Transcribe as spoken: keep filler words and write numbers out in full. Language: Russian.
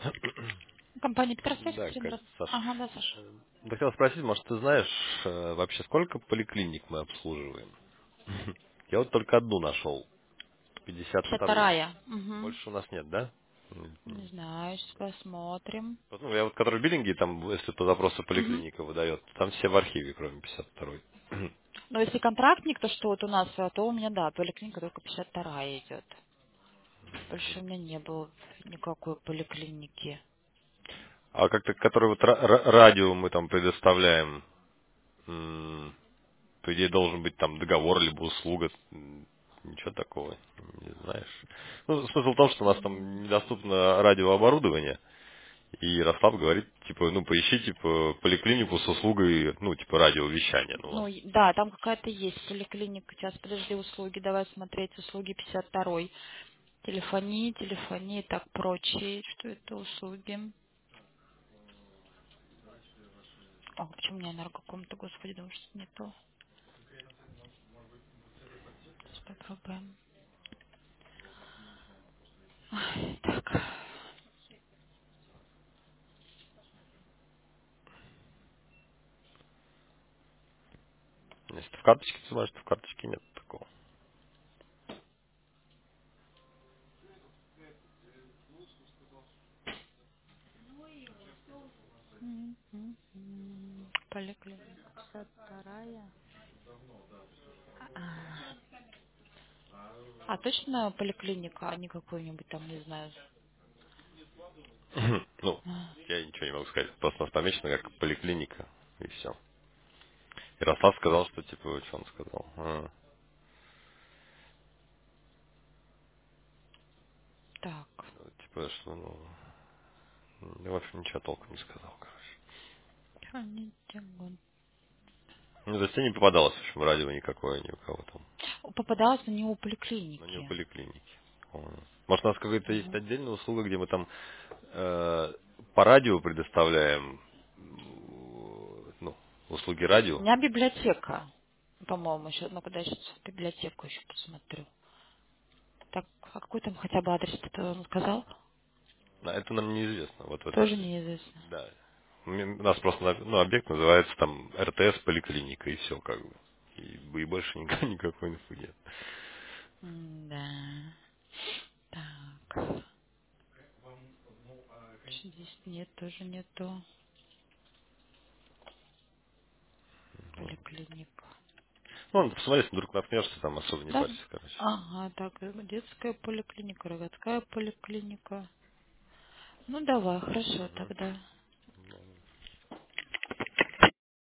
Компания Петросвязь, Да, Катерина, Кать, здравствуйте. Саш. Ага, да, Саша. Э, Хотел спросить, может, ты знаешь э, вообще, сколько поликлиник мы обслуживаем? Я вот только одну нашел, пятьдесят пятьдесят вторую. вторая. Угу. Больше у нас нет, да? Не Мгм. знаю, сейчас посмотрим. Вот, ну, я вот, который биллинги, там, если по запросу Угу. поликлиника выдает, там все в архиве, кроме пятьдесят второй. Но если контрактник, то что вот у нас, а, то у меня, да, поликлиника только пятьдесят вторая идет. Больше у меня не было никакой поликлиники. А как-то, который вот ра- ра- радио мы там предоставляем, м, по идее, должен быть там договор, либо услуга. М, Ничего такого, не знаешь. Ну, смысл в том, что у нас там М, недоступно радиооборудование, и Ярослав говорит, типа, ну, поищи, типа, поликлинику с услугой, ну, типа, радиовещания. Ну, Ну, вот. и- да, там какая-то есть поликлиника. Сейчас, подожди, услуги, давай смотреть, услуги пятьдесят второй. Телефонии, телефонии, так, прочие, что это услуги. О, почему у меня энергокомната, господи, думаю, что не то. Сейчас попробуем. Ой, так. Если ты в карточке, ты знаешь, что в карточке нет такого. М, м, м. Поликлиника пятьдесят вторая. А, а точно поликлиника, а не какой-нибудь там, не знаю. Ну, А, я ничего не могу сказать. Просто у нас помечено как поликлиника, и все. Ярослав сказал, что, типа, что он сказал? А, так. ну, типа, что, ну, ну, в общем, ничего толком не сказал, короче. Храните гон- Ну, то есть тебе не попадалось, в общем, радио никакое ни у кого там. Попадалась на него Но не у поликлиники. поликлиники. Понял. Может, у нас какая-то есть Мгм. отдельная услуга, где мы там э, по радио предоставляем, м, ну, услуги У радио. меня библиотека, по-моему, сейчас, ну когда я сейчас библиотеку еще посмотрю. Так, а какой там хотя бы адрес ты он сказал? А это нам неизвестно, вот в этом Тоже все. неизвестно. Да. М, У нас просто на- ну, объект называется там эр тэ эс поликлиника, и все, как бы. И, и больше никакой, никакой инфы нет. Да. Так. Здесь нет, тоже нету. Поликлиника. Ну, посмотри, если вдруг наткнешься, там особо не Да. парься, короче. Ага, так, э, детская поликлиника, городская поликлиника. Ну давай, хорошо Мгм. тогда.